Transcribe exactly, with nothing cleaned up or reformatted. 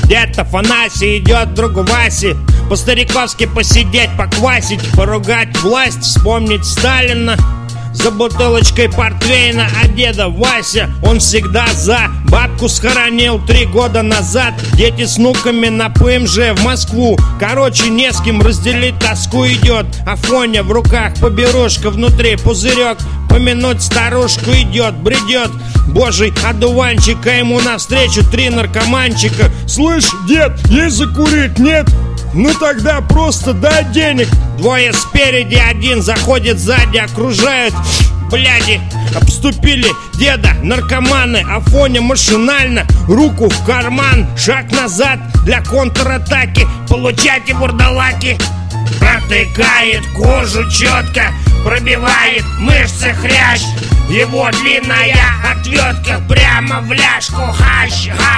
Дед Афанасий идет к другу Васе по-стариковски посидеть, поквасить, поругать власть, вспомнить Сталина. За бутылочкой портвейна, а деда Вася, он всегда за. Бабку схоронил три года назад. Дети с внуками на ПМЖ в Москву. Короче, не с кем разделить тоску. Идет Афоня, в руках поберушка, внутри пузырек. Помянуть старушку идет, бредет божий одуванчик, а ему навстречу три наркоманчика. Слышь, дед, есть закурить, нет? Ну тогда просто дай денег. Двое спереди, один заходит сзади, окружают. Бляди, обступили деда наркоманы. Афоня машинально, руку в карман, шаг назад для контратаки. Получайте, бурдалаки. Протыкает кожу четко, пробивает мышцы хрящ. Его длинная отвертка прямо в ляжку. Хащ, хащ.